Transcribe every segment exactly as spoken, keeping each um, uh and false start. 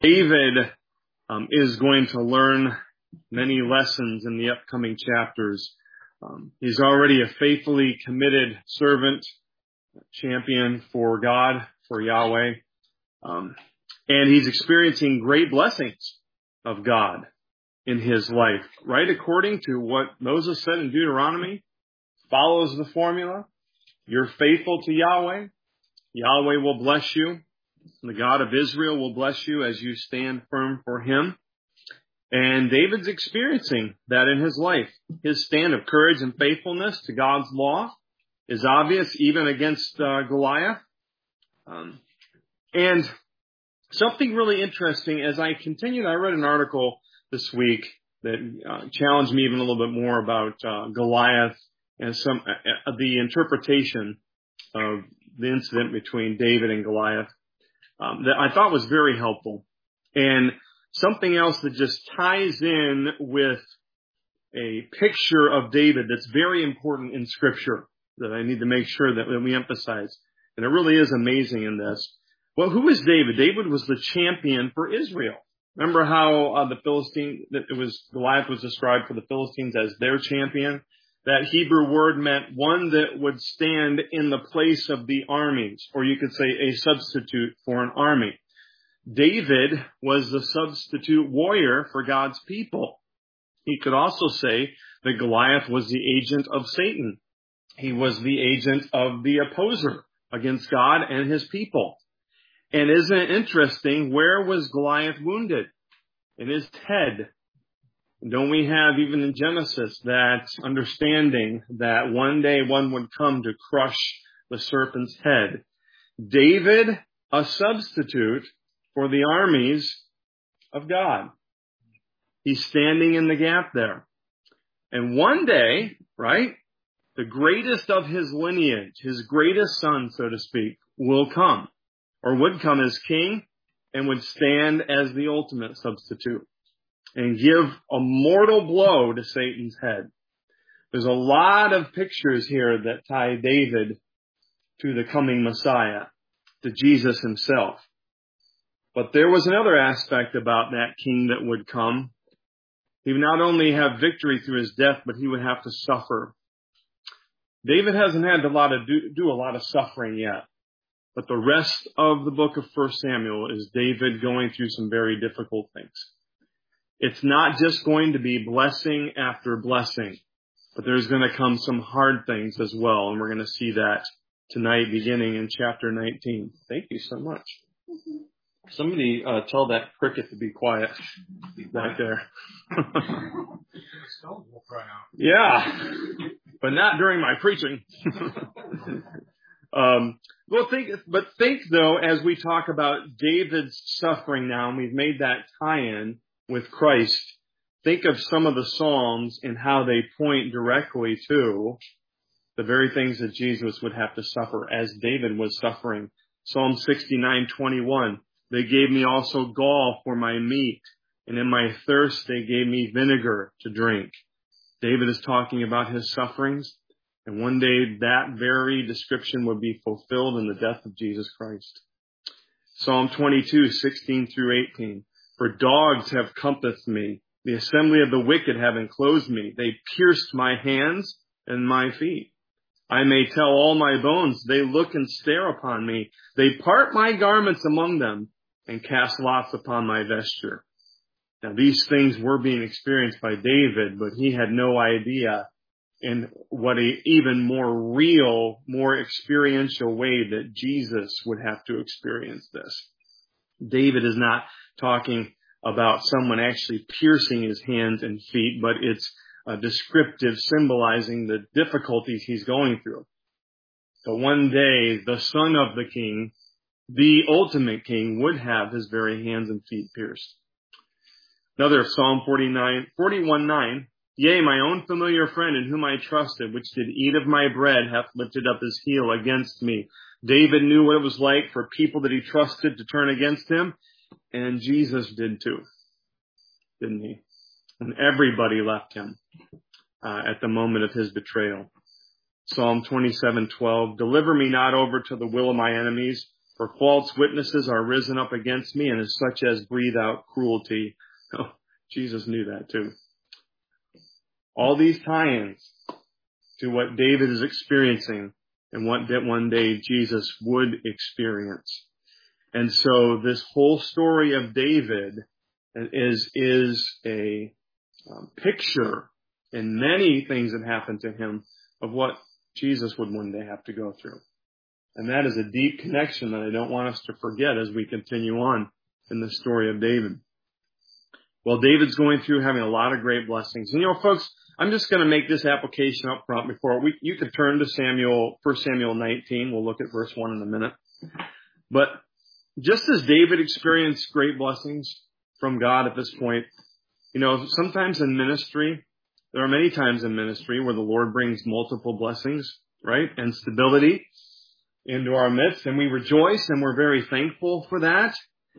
David um, is going to learn many lessons in the upcoming chapters. Um, he's already a faithfully committed servant, champion for God, for Yahweh. Um, and he's experiencing great blessings of God in his life, right? According to what Moses said in Deuteronomy, follows the formula. You're faithful to Yahweh. Yahweh will bless you. The God of Israel will bless you as you stand firm for him. And David's experiencing that in his life. His stand of courage and faithfulness to God's law is obvious even against uh, Goliath. Um, and something really interesting, as I continued, I read an article this week that uh, challenged me even a little bit more about uh, Goliath and some uh, the interpretation of the incident between David and Goliath. Um, that I thought was very helpful. And something else that just ties in with a picture of David that's very important in Scripture that I need to make sure that, that we emphasize. And it really is amazing in this. Well, who is David? David was the champion for Israel. Remember how uh, the Philistine, that it was Goliath was described for the Philistines as their champion? That Hebrew word meant one that would stand in the place of the armies, or you could say a substitute for an army. David was the substitute warrior for God's people. He could also say that Goliath was the agent of Satan. He was the agent of the opposer against God and his people. And isn't it interesting, where was Goliath wounded? In his head. Don't we have, even in Genesis, that understanding that one day one would come to crush the serpent's head? David, a substitute for the armies of God. He's standing in the gap there. And one day, right, the greatest of his lineage, his greatest son, so to speak, will come, or would come as king, and would stand as the ultimate substitute and give a mortal blow to Satan's head. There's a lot of pictures here that tie David to the coming Messiah, to Jesus himself. But there was another aspect about that king that would come. He would not only have victory through his death, but he would have to suffer. David hasn't had a lot of do, do a lot of suffering yet. But the rest of the book of First Samuel is David going through some very difficult things. It's not just going to be blessing after blessing, but there's going to come some hard things as well. And we're going to see that tonight beginning in chapter nineteen. Thank you so much. Somebody uh, tell that cricket to be quiet back there. Yeah, but not during my preaching. um, well, think, but think though, as we talk about David's suffering now, and we've made that tie-in with Christ, think of some of the Psalms and how they point directly to the very things that Jesus would have to suffer as David was suffering. Psalm sixty-nine twenty-one. They gave me also gall for my meat, and in my thirst they gave me vinegar to drink. David is talking about his sufferings, and one day that very description would be fulfilled in the death of Jesus Christ. Psalm twenty-two sixteen through eighteen. For dogs have compassed me, the assembly of the wicked have enclosed me. They pierced my hands and my feet. I may tell all my bones, they look and stare upon me. They part my garments among them and cast lots upon my vesture. Now these things were being experienced by David, but he had no idea in what a even more real, more experiential way that Jesus would have to experience this. David is not talking about someone actually piercing his hands and feet, but it's a descriptive symbolizing the difficulties he's going through. So one day, the son of the king, the ultimate king, would have his very hands and feet pierced. Another Psalm forty-nine, forty-one nine. Yea, my own familiar friend in whom I trusted, which did eat of my bread, hath lifted up his heel against me. David knew what it was like for people that he trusted to turn against him, and Jesus did too, didn't he? And everybody left him uh, at the moment of his betrayal. Psalm twenty-seven twelve. Deliver me not over to the will of my enemies, For false witnesses are risen up against me, and as such as breathe out cruelty. Oh, Jesus knew that too. All these tie-ins to what David is experiencing and what that one day Jesus would experience. And so this whole story of David is, is a um, picture in many things that happened to him of what Jesus would one day have to go through. And that is a deep connection that I don't want us to forget as we continue on in the story of David. Well, David's going through having a lot of great blessings. And you know, folks, I'm just going to make this application up front before we, you could turn to Samuel, First Samuel nineteen. We'll look at verse one in a minute. But just as David experienced great blessings from God at this point, you know, sometimes in ministry, there are many times in ministry where the Lord brings multiple blessings, right? And stability into our midst, and we rejoice and we're very thankful for that.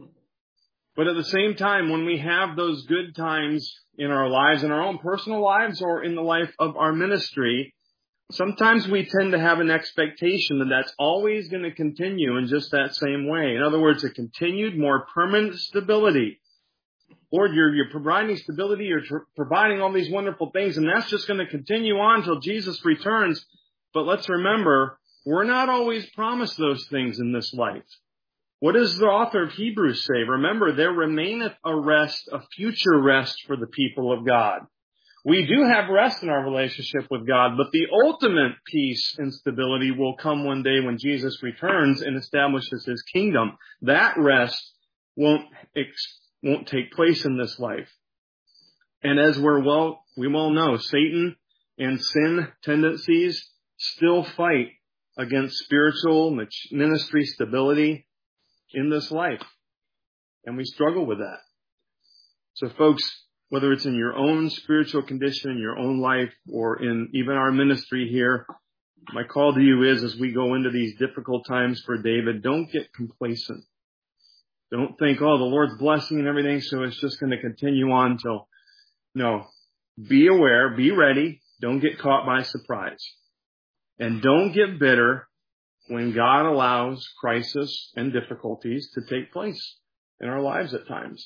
But at the same time, when we have those good times in our lives, in our own personal lives or in the life of our ministry, sometimes we tend to have an expectation that that's always going to continue in just that same way. In other words, a continued, more permanent stability. Lord, you're, you're providing stability, you're tr- providing all these wonderful things, and that's just going to continue on until Jesus returns. But let's remember, we're not always promised those things in this life. What does the author of Hebrews say? Remember, there remaineth a rest, a future rest for the people of God. We do have rest in our relationship with God, but the ultimate peace and stability will come one day when Jesus returns and establishes his kingdom. That rest won't, won't take place in this life. And as we're well, we well know, Satan and sin tendencies still fight against spiritual ministry stability in this life. And we struggle with that. So folks, whether it's in your own spiritual condition, in your own life, or in even our ministry here, my call to you is, as we go into these difficult times for David, don't get complacent. Don't think, oh, the Lord's blessing and everything, so it's just going to continue on till, no. Be aware, be ready, don't get caught by surprise. And don't get bitter when God allows crisis and difficulties to take place in our lives at times.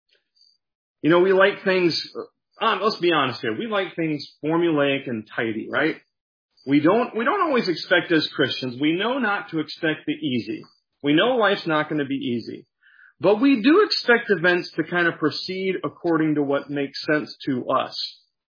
You know, we like things, um, let's be honest here, we like things formulaic and tidy, right? We don't, we don't always expect as Christians, we know not to expect the easy. We know life's not going to be easy. But we do expect events to kind of proceed according to what makes sense to us.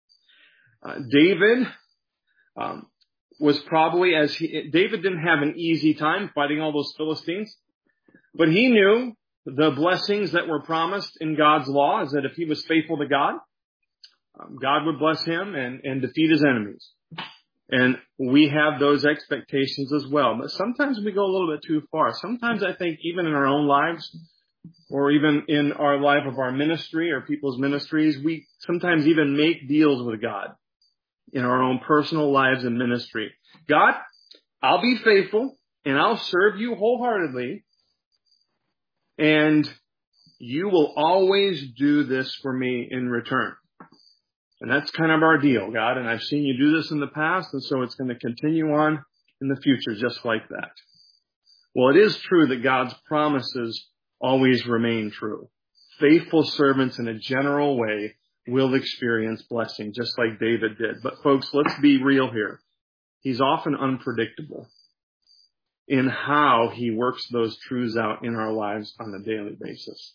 Uh, David, um, was probably as he, David didn't have an easy time fighting all those Philistines, but he knew the blessings that were promised in God's law is that if he was faithful to God, um, God would bless him and, and defeat his enemies. And we have those expectations as well. But sometimes we go a little bit too far. Sometimes I think even in our own lives, or even in our life of our ministry or people's ministries, we sometimes even make deals with God in our own personal lives and ministry. God, I'll be faithful and I'll serve you wholeheartedly, and you will always do this for me in return. And that's kind of our deal, God, and I've seen you do this in the past, and so it's going to continue on in the future just like that. Well, it is true that God's promises always remain true. Faithful servants in a general way will experience blessing, just like David did. But folks, let's be real here. He's often unpredictable in how he works those truths out in our lives on a daily basis.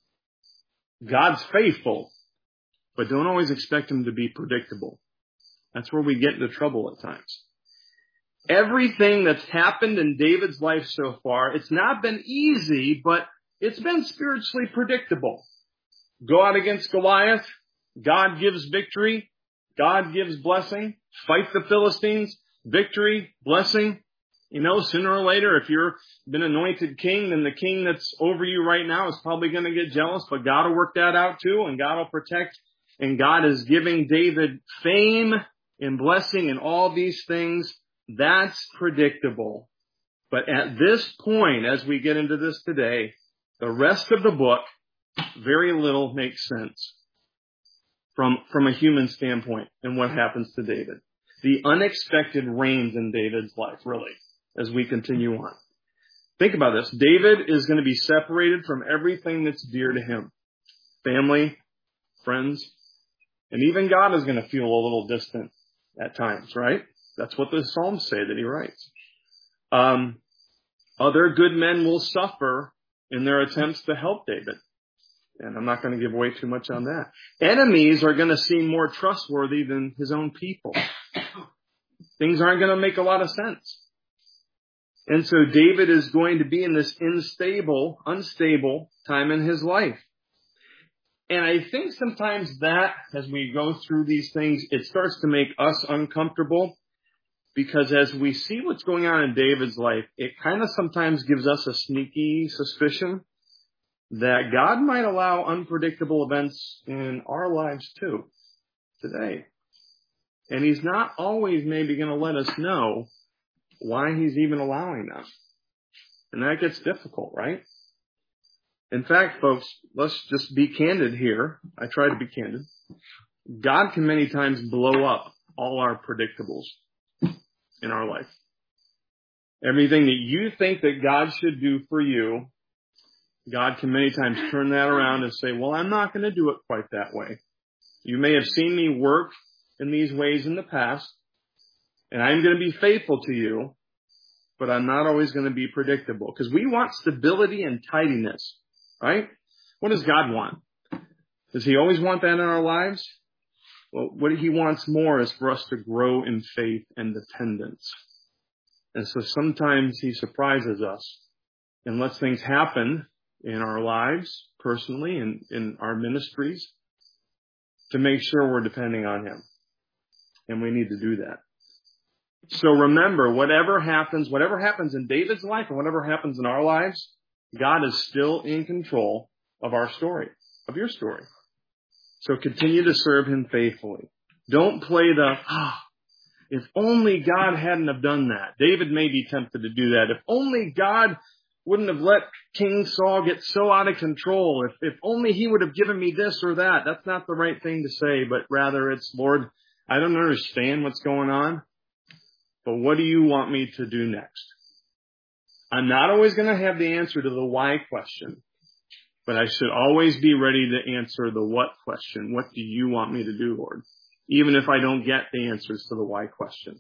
God's faithful, but don't always expect him to be predictable. That's where we get into trouble at times. Everything that's happened in David's life so far, it's not been easy, but it's been spiritually predictable. Go out against Goliath, God gives victory, God gives blessing. Fight the Philistines, victory, blessing. You know, sooner or later, if you're been anointed king, then the king that's over you right now is probably going to get jealous, but God will work that out too, and God will protect. And God is giving David fame and blessing and all these things. That's predictable. But at this point, as we get into this today, the rest of the book, very little makes sense from, from a human standpoint and what happens to David. The unexpected reigns in David's life, really, as we continue on. Think about this. David is going to be separated from everything that's dear to him. Family, friends, and even God is going to feel a little distant at times, right? That's what the Psalms say that he writes. Um, other good men will suffer in their attempts to help David. And I'm not going to give away too much on that. Enemies are going to seem more trustworthy than his own people. Things aren't going to make a lot of sense. And so David is going to be in this unstable, unstable time in his life. And I think sometimes that, as we go through these things, it starts to make us uncomfortable. Because as we see what's going on in David's life, it kind of sometimes gives us a sneaky suspicion that God might allow unpredictable events in our lives too, today. And he's not always maybe going to let us know why he's even allowing them. And that gets difficult, right? In fact, folks, let's just be candid here. I try to be candid. God can many times blow up all our predictables in our life. Everything that you think that God should do for you, God can many times turn that around and say, well, I'm not going to do it quite that way. You may have seen me work in these ways in the past, and I'm going to be faithful to you, but I'm not always going to be predictable. Because we want stability and tidiness, right? What does God want? Does he always want that in our lives? Well, what he wants more is for us to grow in faith and dependence. And so sometimes he surprises us and lets things happen in our lives, personally, and in our ministries, to make sure we're depending on him. And we need to do that. So remember, whatever happens, whatever happens in David's life and whatever happens in our lives, God is still in control of our story, of your story. So continue to serve him faithfully. Don't play the, ah, if only God hadn't have done that. David may be tempted to do that. If only God wouldn't have let King Saul get so out of control. If, if only he would have given me this or that. That's not the right thing to say, but rather it's, Lord, I don't understand what's going on, but what do you want me to do next? I'm not always going to have the answer to the why question. But I should always be ready to answer the what question. What do you want me to do, Lord? Even if I don't get the answers to the why question.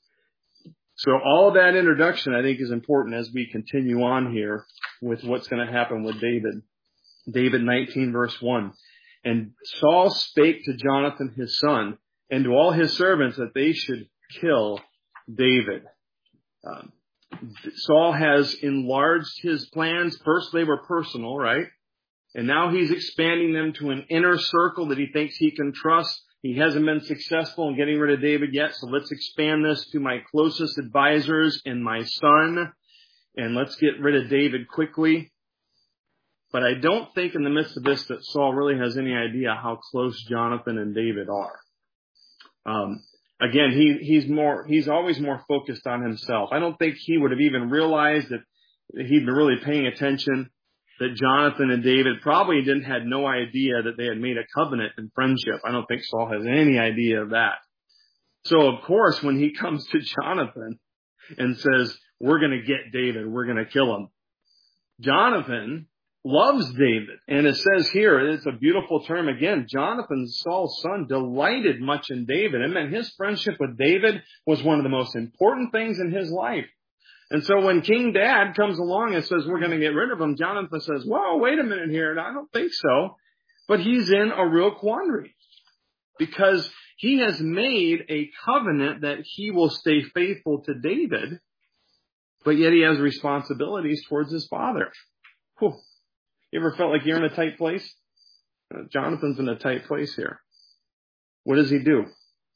So all of that introduction, I think, is important as we continue on here with what's going to happen with David. David nineteen, verse one. And Saul spake to Jonathan his son and to all his servants that they should kill David. Um, Saul has enlarged his plans. First, they were personal, right? And now he's expanding them to an inner circle that he thinks he can trust. He hasn't been successful in getting rid of David yet, so let's expand this to my closest advisors and my son, and let's get rid of David quickly. But I don't think in the midst of this that Saul really has any idea how close Jonathan and David are. Um, again, he, he's more, he's always more focused on himself. I don't think he would have even realized that he'd been really paying attention, that Jonathan and David probably didn't had no idea that they had made a covenant in friendship. I don't think Saul has any idea of that. So of course, when he comes to Jonathan and says, we're going to get David, we're going to kill him, Jonathan loves David. And it says here, it's a beautiful term again, Jonathan, Saul's son, delighted much in David. And then his friendship with David was one of the most important things in his life. And so when King Dad comes along and says, we're going to get rid of him, Jonathan says, whoa, wait a minute here. And I don't think so. But he's in a real quandary because he has made a covenant that he will stay faithful to David, but yet he has responsibilities towards his father. Whew. You ever felt like you're in a tight place? Uh, Jonathan's in a tight place here. What does he do?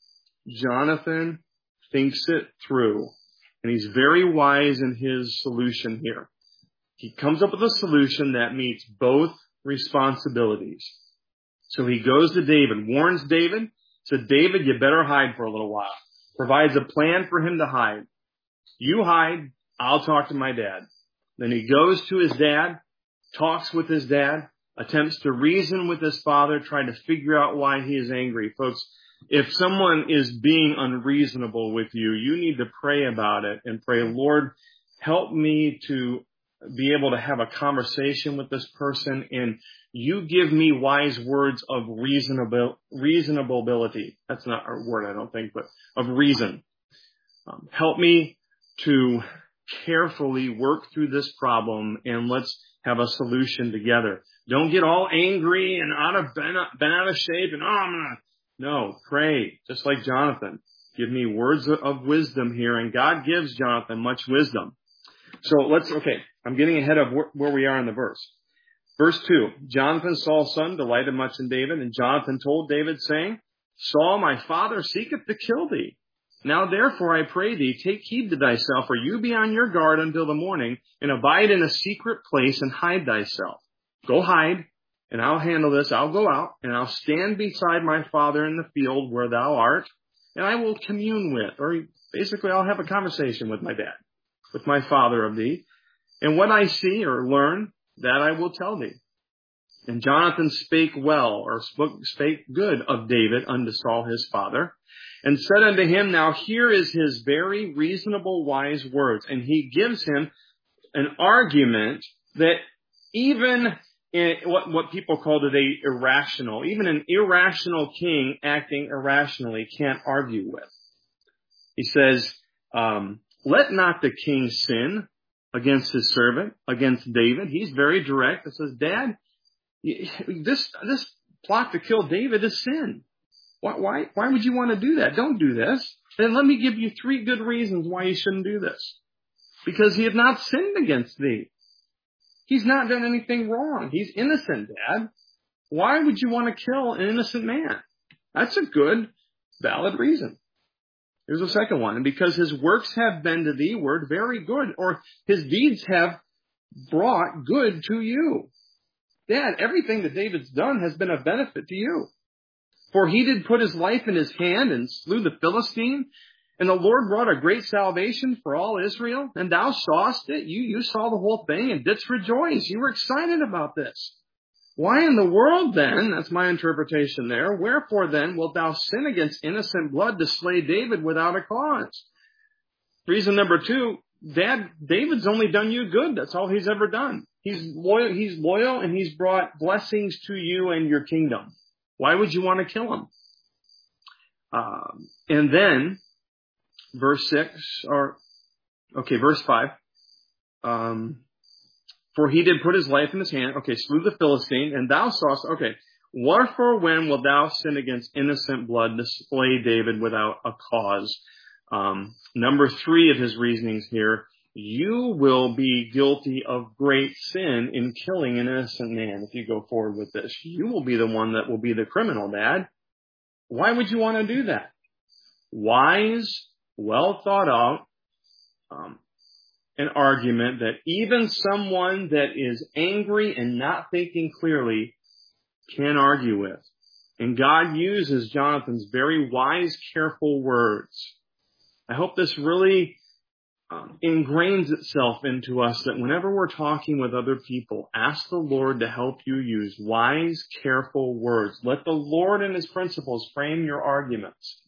Jonathan thinks it through. And he's very wise in his solution here. He comes up with a solution that meets both responsibilities. So he goes to David, warns David, said, David, you better hide for a little while. Provides a plan for him to hide. You hide, I'll talk to my dad. Then he goes to his dad, talks with his dad, attempts to reason with his father, trying to figure out why he is angry. Folks, if someone is being unreasonable with you, you need to pray about it and pray, Lord, help me to be able to have a conversation with this person, and you give me wise words of reasonable, reasonability. That's not a word, I don't think, but of reason. Um, help me to carefully work through this problem, and let's have a solution together. Don't get all angry and out of bent, bent out of shape and, oh, I'm gonna, no, pray, just like Jonathan. Give me words of wisdom here, and God gives Jonathan much wisdom. So let's, okay, I'm getting ahead of where we are in the verse. Verse two, Jonathan, Saul's son, delighted much in David, and Jonathan told David, saying, Saul, my father, seeketh to kill thee. Now therefore I pray thee, take heed to thyself, for you be on your guard until the morning, and abide in a secret place, and hide thyself. Go hide, and I'll handle this. I'll go out, and I'll stand beside my father in the field where thou art, and I will commune with, or basically I'll have a conversation with my dad, with my father of thee, and what I see or learn, that I will tell thee. And Jonathan spake well, or spoke, spake good of David unto Saul his father, and said unto him, now here is his very reasonable wise words. And he gives him an argument that even in what, what people call today irrational, even an irrational king acting irrationally can't argue with. He says, um, let not the king sin against his servant, against David. He's very direct. It says, Dad, this, this plot to kill David is sin. Why, why, why would you want to do that? Don't do this. And let me give you three good reasons why you shouldn't do this. Because he had not sinned against thee. He's not done anything wrong. He's innocent, Dad. Why would you want to kill an innocent man? That's a good, valid reason. Here's the second one. And because his works have been to thee word very good, or his deeds have brought good to you. Dad, everything that David's done has been a benefit to you. For he did put his life in his hand and slew the Philistine. And the Lord brought a great salvation for all Israel. And thou sawest it. You, you saw the whole thing and didst rejoice. You were excited about this. Why in the world then, that's my interpretation there, wherefore then wilt thou sin against innocent blood to slay David without a cause? Reason number two, Dad, David's only done you good. That's all he's ever done. He's loyal, he's loyal and he's brought blessings to you and your kingdom. Why would you want to kill him? Um, and then, verse six, or, okay, verse five, um, for he did put his life in his hand, okay, slew the Philistine, and thou sawest, okay, wherefore when wilt thou sin against innocent blood to slay David without a cause? Um, number three of his reasonings here, you will be guilty of great sin in killing an innocent man if you go forward with this. You will be the one that will be the criminal, Dad. Why would you want to do that? Wise, well thought out, um, an argument that even someone that is angry and not thinking clearly can argue with. And God uses Jonathan's very wise, careful words. I hope this really um, ingrains itself into us that whenever we're talking with other people, ask the Lord to help you use wise, careful words. Let the Lord and his principles frame your arguments.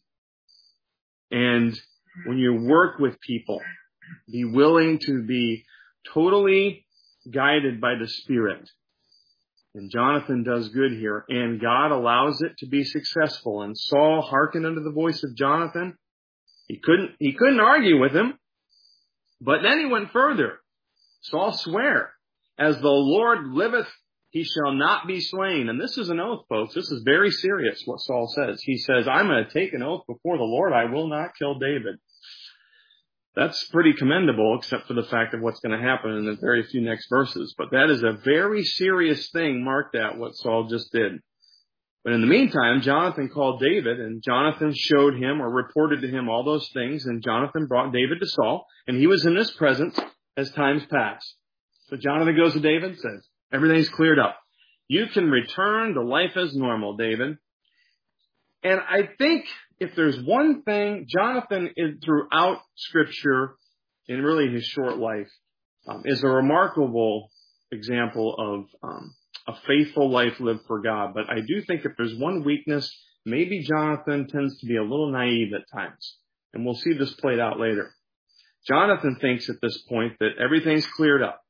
And when you work with people, be willing to be totally guided by the Spirit. And Jonathan does good here, and God allows it to be successful. And Saul hearkened unto the voice of Jonathan. He couldn't, he couldn't argue with him. But then he went further. Saul sware, as the Lord liveth, he shall not be slain. And this is an oath, folks. This is very serious, what Saul says. He says, I'm going to take an oath before the Lord. I will not kill David. That's pretty commendable, except for the fact of what's going to happen in the very few next verses. But that is a very serious thing. Mark that, what Saul just did. But in the meantime, Jonathan called David, and Jonathan showed him or reported to him all those things. And Jonathan brought David to Saul, and he was in his presence as times passed. So Jonathan goes to David and says, everything's cleared up. You can return to life as normal, David. And I think if there's one thing, Jonathan is throughout Scripture, in really his short life, um, is a remarkable example of um, a faithful life lived for God. But I do think if there's one weakness, maybe Jonathan tends to be a little naive at times. And we'll see this played out later. Jonathan thinks at this point that everything's cleared up.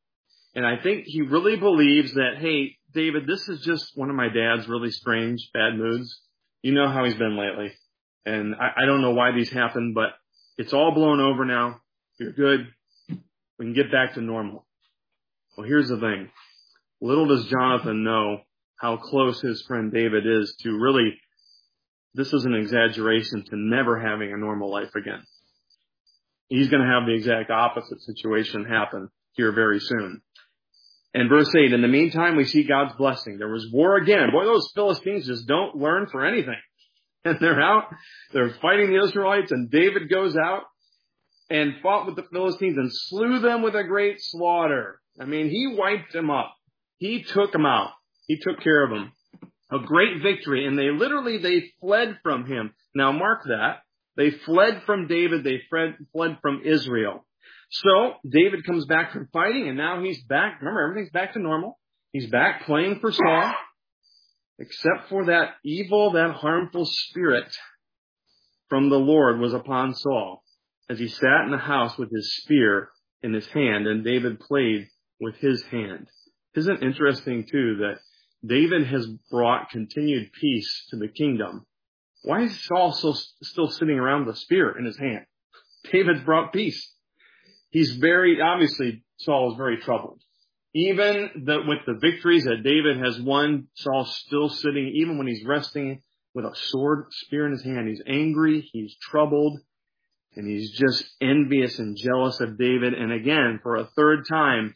And I think he really believes that, hey, David, this is just one of my dad's really strange, bad moods. You know how he's been lately. And I, I don't know why these happen, but it's all blown over now. You're good. We can get back to normal. Well, here's the thing. Little does Jonathan know how close his friend David is to really, this is an exaggeration, to never having a normal life again. He's going to have the exact opposite situation happen here very soon. And verse eight, in the meantime, we see God's blessing. There was war again. Boy, those Philistines just don't learn for anything. And they're out, they're fighting the Israelites, and David goes out and fought with the Philistines and slew them with a great slaughter. I mean, he wiped them up. He took them out. He took care of them. A great victory. And they literally, they fled from him. Now mark that. They fled from David. They fled, fled from Israel. So David comes back from fighting, and now he's back. Remember, everything's back to normal. He's back playing for Saul, except for that evil, that harmful spirit from the Lord was upon Saul as he sat in the house with his spear in his hand, and David played with his hand. Isn't it interesting, too, that David has brought continued peace to the kingdom? Why is Saul still, still sitting around with a spear in his hand? David's brought peace. He's very, obviously, Saul is very troubled. Even the, with the victories that David has won, Saul's still sitting, even when he's resting with a sword, spear in his hand. He's angry, he's troubled, and he's just envious and jealous of David. And again, for a third time,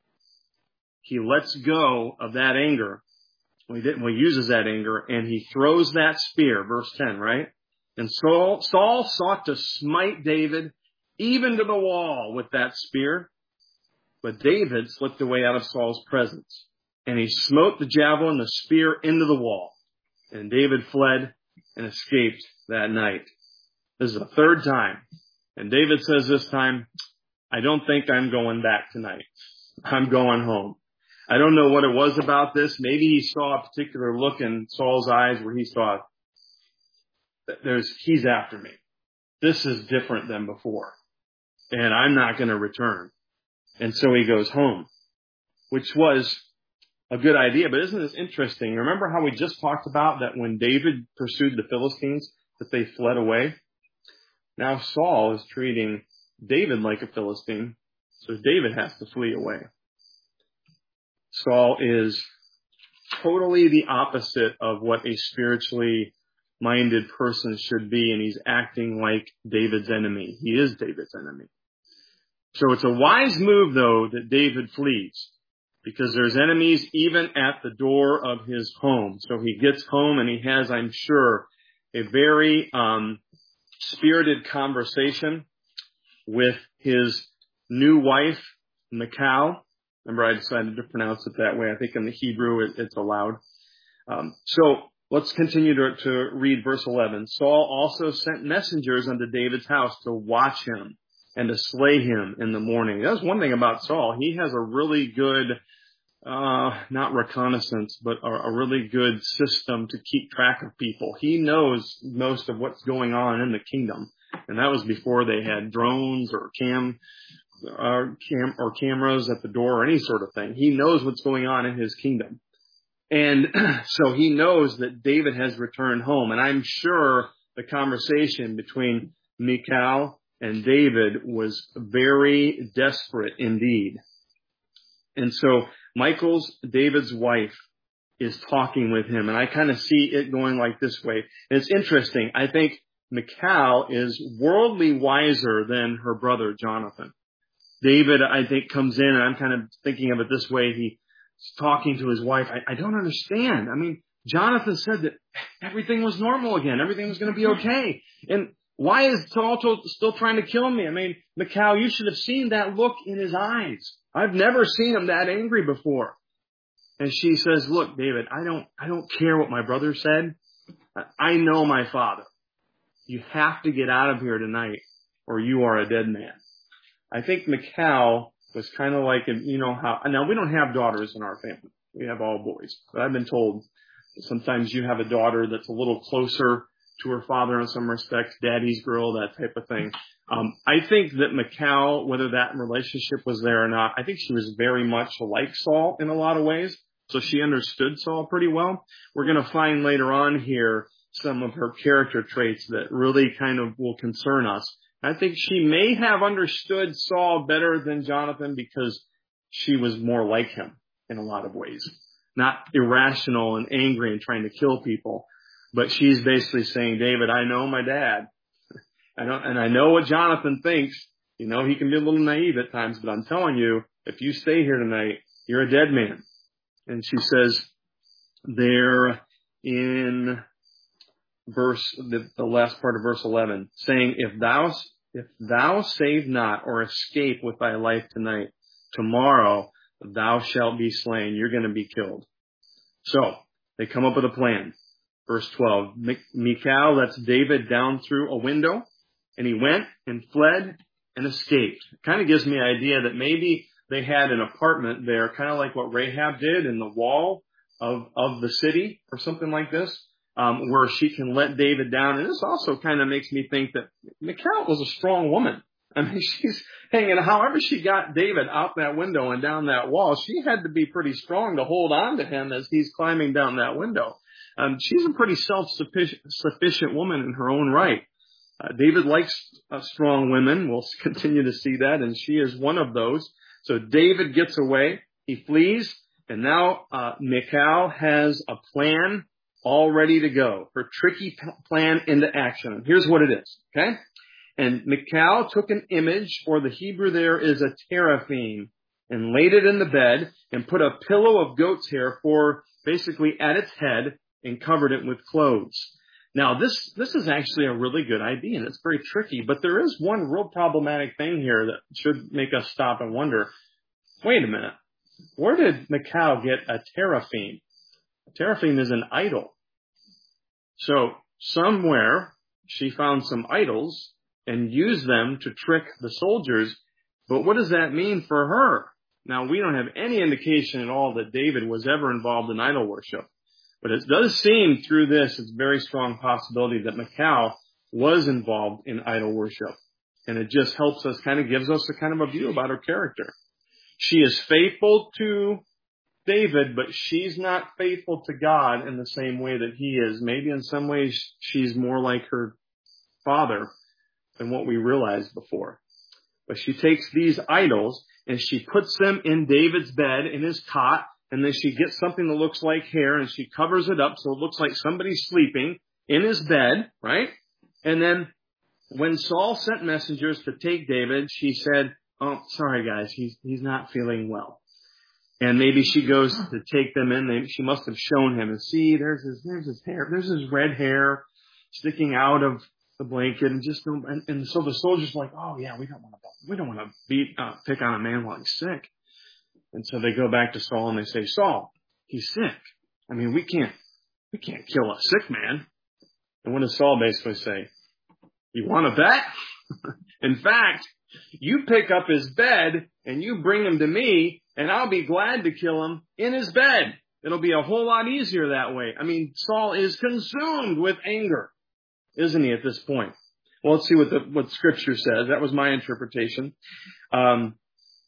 he lets go of that anger. Well, he didn't, well, he uses that anger, and he throws that spear, verse ten, right? And Saul, Saul sought to smite David even to the wall with that spear. But David slipped away out of Saul's presence, and he smote the javelin, the spear, into the wall. And David fled and escaped that night. This is the third time. And David says this time, I don't think I'm going back tonight. I'm going home. I don't know what it was about this. Maybe he saw a particular look in Saul's eyes where he saw, there's, he's after me. This is different than before. And I'm not going to return. And so he goes home, which was a good idea. But isn't this interesting? Remember how we just talked about that when David pursued the Philistines, that they fled away? Now Saul is treating David like a Philistine, so David has to flee away. Saul is totally the opposite of what a spiritually minded person should be, and he's acting like David's enemy. He is David's enemy. So it's a wise move, though, that David flees, because there's enemies even at the door of his home. So he gets home, and he has, I'm sure, a very um, spirited conversation with his new wife, Michal. Remember, I decided to pronounce it that way. I think in the Hebrew it, it's allowed. Um, so let's continue to, to read verse eleven. Saul also sent messengers unto David's house to watch him and to slay him in the morning. That's one thing about Saul. He has a really good, uh, not reconnaissance, but a, a really good system to keep track of people. He knows most of what's going on in the kingdom. And that was before they had drones or cam, uh, cam, or cameras at the door or any sort of thing. He knows what's going on in his kingdom. And so he knows that David has returned home. And I'm sure the conversation between Michal and David was very desperate indeed. And so Michal's, David's wife, is talking with him. And I kind of see it going like this way. And it's interesting. I think Michal is worldly wiser than her brother Jonathan. David, I think, comes in, and I'm kind of thinking of it this way. He's talking to his wife. I, I don't understand. I mean, Jonathan said that everything was normal again. Everything was going to be okay. And why is Saul still trying to kill me? I mean, Michal, you should have seen that look in his eyes. I've never seen him that angry before. And she says, look, David, I don't, I don't care what my brother said. I know my father. You have to get out of here tonight or you are a dead man. I think Michal was kind of like, you know how, now we don't have daughters in our family. We have all boys. But I've been told that sometimes you have a daughter that's a little closer to her father in some respects, daddy's girl, that type of thing. Um, I think that Michal, whether that relationship was there or not, I think she was very much like Saul in a lot of ways. So she understood Saul pretty well. We're going to find later on here some of her character traits that really kind of will concern us. I think she may have understood Saul better than Jonathan because she was more like him in a lot of ways. Not irrational and angry and trying to kill people. But she's basically saying, David, I know my dad. I don't, and I know what Jonathan thinks. You know, he can be a little naive at times, but I'm telling you, if you stay here tonight, you're a dead man. And she says there in verse, the, the last part of verse eleven, saying, if thou, if thou save not or escape with thy life tonight, tomorrow thou shalt be slain. You're going to be killed. So they come up with a plan. Verse twelve, Michal lets David down through a window, and he went and fled and escaped. It kind of gives me an idea that maybe they had an apartment there, kind of like what Rahab did in the wall of, of the city or something like this, um, where she can let David down. And this also kind of makes me think that Michal was a strong woman. I mean, she's hanging, however she got David out that window and down that wall, she had to be pretty strong to hold on to him as he's climbing down that window. Um, she's a pretty self-sufficient sufficient woman in her own right. Uh, David likes uh, strong women. We'll continue to see that, and she is one of those. So David gets away. He flees, and now uh, Michal has a plan all ready to go. Her tricky p- plan into action. And here's what it is, okay? And Michal took an image, or the Hebrew there is a teraphim, and laid it in the bed and put a pillow of goat's hair for basically at its head and covered it with clothes. Now, this, this is actually a really good idea, and it's very tricky, but there is one real problematic thing here that should make us stop and wonder, wait a minute, where did Michal get a teraphim? A teraphim is an idol. So somewhere she found some idols and used them to trick the soldiers, but what does that mean for her? Now, we don't have any indication at all that David was ever involved in idol worship. But it does seem through this, it's a very strong possibility that Michal was involved in idol worship. And it just helps us, kind of gives us a kind of a view about her character. She is faithful to David, but she's not faithful to God in the same way that he is. Maybe in some ways she's more like her father than what we realized before. But she takes these idols and she puts them in David's bed, in his cot, and then she gets something that looks like hair and she covers it up so it looks like somebody's sleeping in his bed, right? And then when Saul sent messengers to take David, she said, oh, sorry guys, he's, he's not feeling well. And maybe she goes to take them in. They, she must have shown him and see, there's his, there's his hair, there's his red hair sticking out of the blanket and just, and, and so the soldiers are like, oh yeah, we don't want to, we don't want to beat, uh, pick on a man while he's sick. And so they go back to Saul and they say, Saul, he's sick. I mean, we can't, we can't kill a sick man. And what does Saul basically say? You want to bet? In fact, you pick up his bed and you bring him to me and I'll be glad to kill him in his bed. It'll be a whole lot easier that way. I mean, Saul is consumed with anger, isn't he, at this point? Well, let's see what the, what scripture says. That was my interpretation. Um,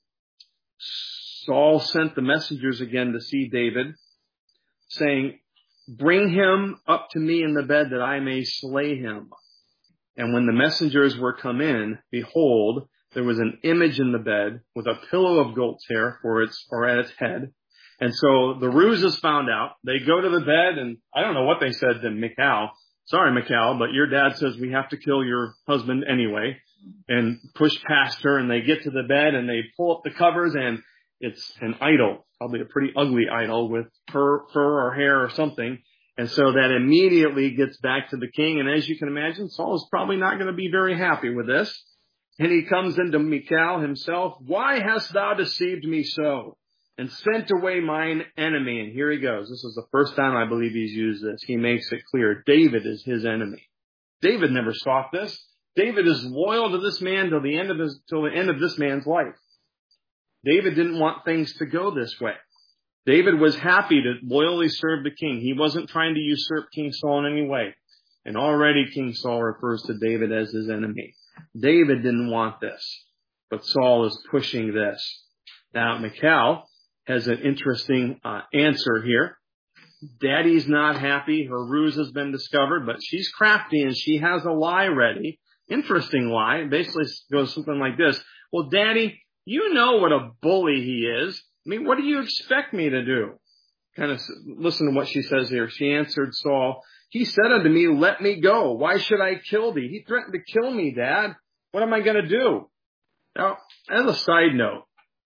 Saul sent the messengers again to see David, saying, bring him up to me in the bed that I may slay him. And when the messengers were come in, behold, there was an image in the bed with a pillow of goat's hair for its, or at its head. And so the ruse is found out. They go to the bed and I don't know what they said to Michal. Sorry, Michal, but your dad says we have to kill your husband anyway, and push past her, and they get to the bed and they pull up the covers and it's an idol, probably a pretty ugly idol with fur, fur or hair or something. And so that immediately gets back to the king. And as you can imagine, Saul is probably not going to be very happy with this. And he comes into Michal himself. Why hast thou deceived me so and sent away mine enemy? And here he goes. This is the first time I believe he's used this. He makes it clear David is his enemy. David never sought this. David is loyal to this man till the end of his, till the end of this man's life. David didn't want things to go this way. David was happy to loyally serve the king. He wasn't trying to usurp King Saul in any way. And already King Saul refers to David as his enemy. David didn't want this, but Saul is pushing this. Now, Michal has an interesting uh, answer here. Daddy's not happy. Her ruse has been discovered, but she's crafty and she has a lie ready. Interesting lie. It basically goes something like this. Well, Daddy, you know what a bully he is. I mean, what do you expect me to do? Kind of listen to what she says here. She answered Saul, he said unto me, let me go. Why should I kill thee? He threatened to kill me, Dad. What am I going to do? Now, as a side note,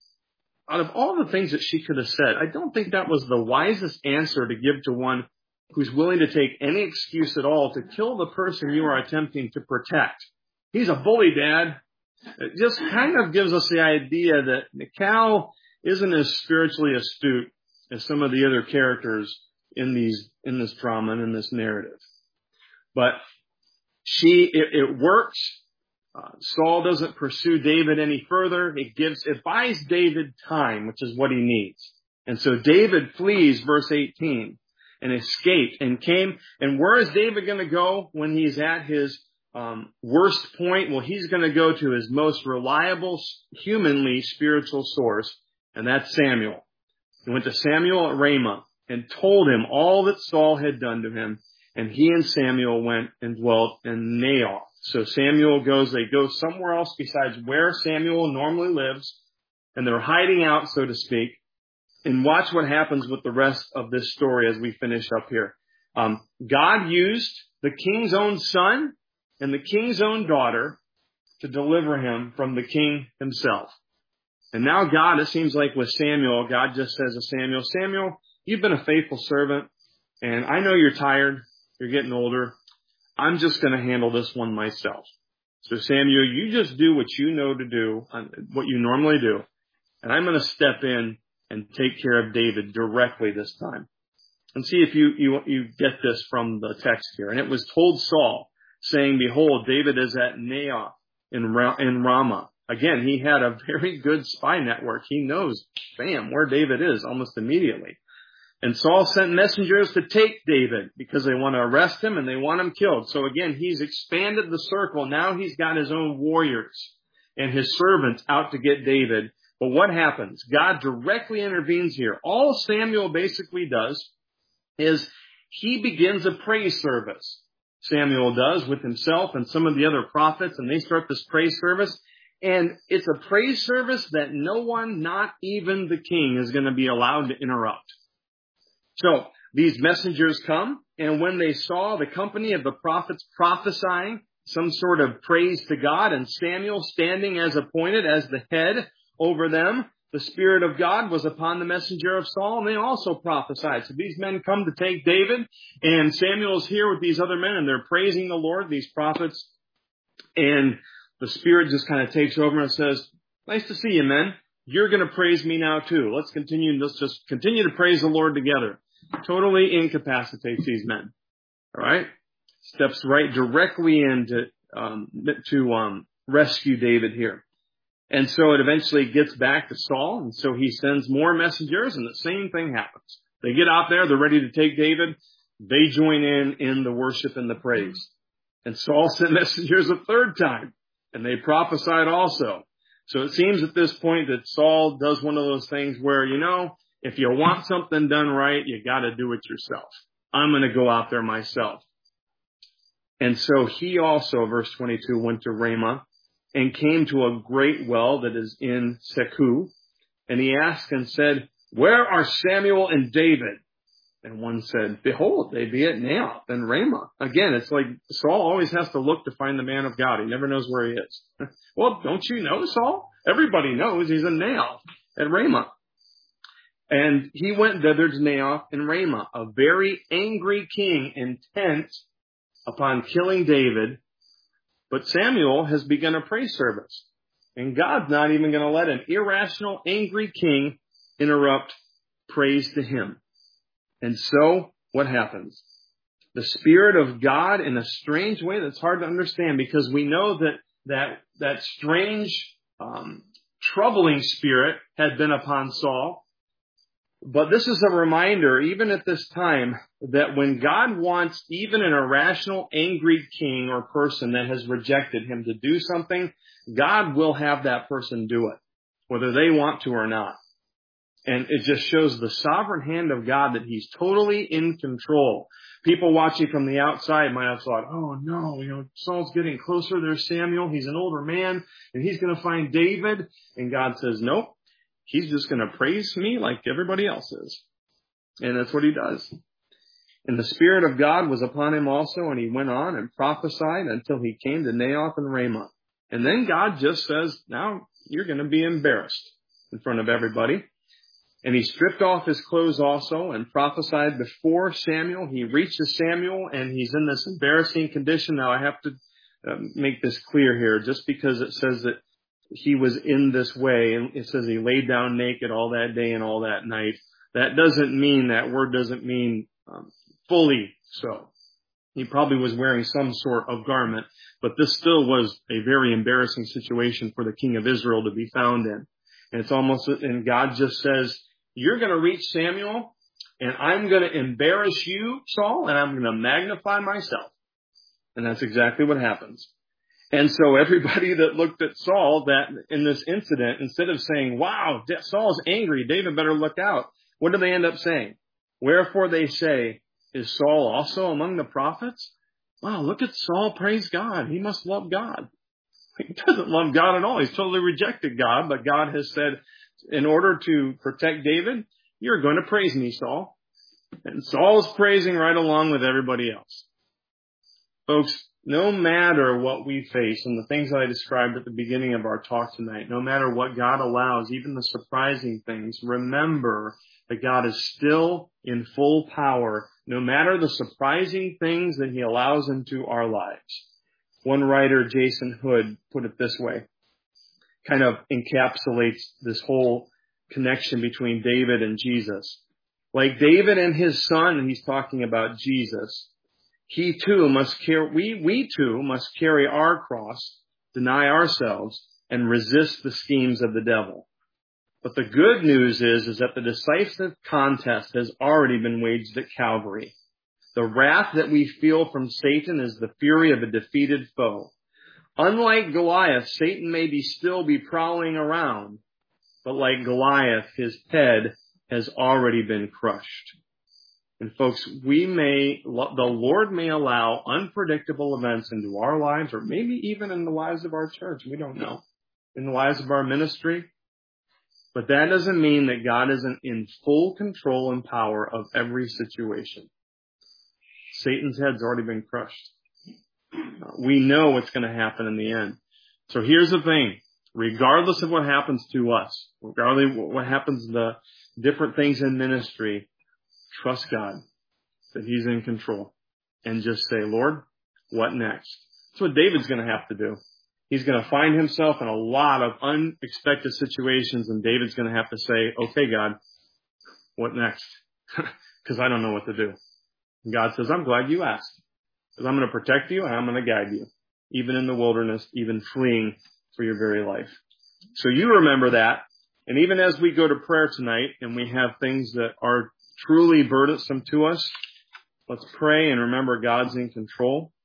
out of all the things that she could have said, I don't think that was the wisest answer to give to one who's willing to take any excuse at all to kill the person you are attempting to protect. He's a bully, Dad. It just kind of gives us the idea that Michal isn't as spiritually astute as some of the other characters in these, in this drama and in this narrative. But she, it, it works. Uh, Saul doesn't pursue David any further. It gives, it buys David time, which is what he needs. And so David flees, verse eighteen, and escaped and came. And where is David going to go when he's at his um, worst point? Well, he's going to go to his most reliable, humanly spiritual source, and that's Samuel. He went to Samuel at Ramah and told him all that Saul had done to him. And he and Samuel went and dwelt in Naioth. So Samuel goes, they go somewhere else besides where Samuel normally lives. And they're hiding out, so to speak. And watch what happens with the rest of this story as we finish up here. Um, God used the king's own son and the king's own daughter to deliver him from the king himself. And now God, it seems like with Samuel, God just says to Samuel, Samuel, you've been a faithful servant, and I know you're tired, you're getting older. I'm just going to handle this one myself. So Samuel, you just do what you know to do, what you normally do, and I'm going to step in and take care of David directly this time. And see if you, you, you get this from the text here. And it was told Saul, saying, behold, David is at Naioth in, Ra- in Ramah. Again, he had a very good spy network. He knows, bam, where David is almost immediately. And Saul sent messengers to take David because they want to arrest him and they want him killed. So again, he's expanded the circle. Now he's got his own warriors and his servants out to get David. But what happens? God directly intervenes here. All Samuel basically does is he begins a praise service. Samuel does with himself and some of the other prophets, and they start this praise service. And it's a praise service that no one, not even the king, is going to be allowed to interrupt. So these messengers come, and when they saw the company of the prophets prophesying some sort of praise to God, and Samuel standing as appointed as the head over them, the Spirit of God was upon the messenger of Saul, and they also prophesied. So these men come to take David, and Samuel's here with these other men, and they're praising the Lord, these prophets, and the Spirit just kind of takes over and says, nice to see you, men. You're going to praise me now too. Let's continue. Let's just continue to praise the Lord together. Totally incapacitates these men. All right. Steps right directly in to, um, to, um, rescue David here. And so it eventually gets back to Saul. And so he sends more messengers and the same thing happens. They get out there. They're ready to take David. They join in in the worship and the praise. And Saul sent messengers a third time and they prophesied also. So it seems at this point that Saul does one of those things where, you know, if you want something done right, you got to do it yourself. I'm going to go out there myself. And so he also, verse twenty-two, went to Ramah and came to a great well that is in Seku. And he asked and said, where are Samuel and David? And one said, behold, they be at Naioth and Ramah. Again, it's like Saul always has to look to find the man of God. He never knows where he is. Well, don't you know, Saul? Everybody knows he's in Naioth at Ramah. And he went thither to Naioth and Ramah, a very angry king intent upon killing David. But Samuel has begun a praise service. And God's not even going to let an irrational, angry king interrupt praise to him. And so, what happens? The Spirit of God, in a strange way that's hard to understand, because we know that that that strange, um, troubling spirit had been upon Saul. But this is a reminder, even at this time, that when God wants even an irrational, angry king or person that has rejected him to do something, God will have that person do it, whether they want to or not. And it just shows the sovereign hand of God that he's totally in control. People watching from the outside might have thought, oh no, you know, Saul's getting closer. There's Samuel. He's an older man and he's going to find David. And God says, nope, he's just going to praise me like everybody else is. And that's what he does. And the Spirit of God was upon him also, and he went on and prophesied until he came to Naioth and Ramah. And then God just says, now you're going to be embarrassed in front of everybody. And he stripped off his clothes also and prophesied before Samuel. He reaches Samuel and he's in this embarrassing condition. Now I have to uh, make this clear here, just because it says that he was in this way, and it says he laid down naked all that day and all that night. That doesn't mean, that word doesn't mean um, fully so. He probably was wearing some sort of garment, but this still was a very embarrassing situation for the king of Israel to be found in. And it's almost, and God just says, you're going to reach Samuel, and I'm going to embarrass you, Saul, and I'm going to magnify myself. And that's exactly what happens. And so everybody that looked at Saul that in this incident, instead of saying, wow, Saul's angry, David better look out, what do they end up saying? Wherefore they say, is Saul also among the prophets? Wow, look at Saul, praise God. He must love God. He doesn't love God at all. He's totally rejected God, but God has said, in order to protect David, you're going to praise me, Saul. And Saul's praising right along with everybody else. Folks, no matter what we face, and the things that I described at the beginning of our talk tonight, no matter what God allows, even the surprising things, remember that God is still in full power, no matter the surprising things that he allows into our lives. One writer, Jason Hood, put it this way, kind of encapsulates this whole connection between David and Jesus. Like David and his son, and he's talking about Jesus, he too must carry, we, we too must carry our cross, deny ourselves, and resist the schemes of the devil. But the good news is, is that the decisive contest has already been waged at Calvary. The wrath that we feel from Satan is the fury of a defeated foe. Unlike Goliath, Satan may be still be prowling around, but like Goliath, his head has already been crushed. And folks, we may, the Lord may allow unpredictable events into our lives, or maybe even in the lives of our church. We don't know. In the lives of our ministry. But that doesn't mean that God isn't in full control and power of every situation. Satan's head's already been crushed. We know what's going to happen in the end. So here's the thing. Regardless of what happens to us, regardless of what happens to the different things in ministry, trust God that he's in control. And just say, Lord, what next? That's what David's going to have to do. He's going to find himself in a lot of unexpected situations, and David's going to have to say, okay, God, what next? Because I don't know what to do. And God says, I'm glad you asked. Because I'm going to protect you and I'm going to guide you, even in the wilderness, even fleeing for your very life. So you remember that. And even as we go to prayer tonight and we have things that are truly burdensome to us, let's pray and remember God's in control.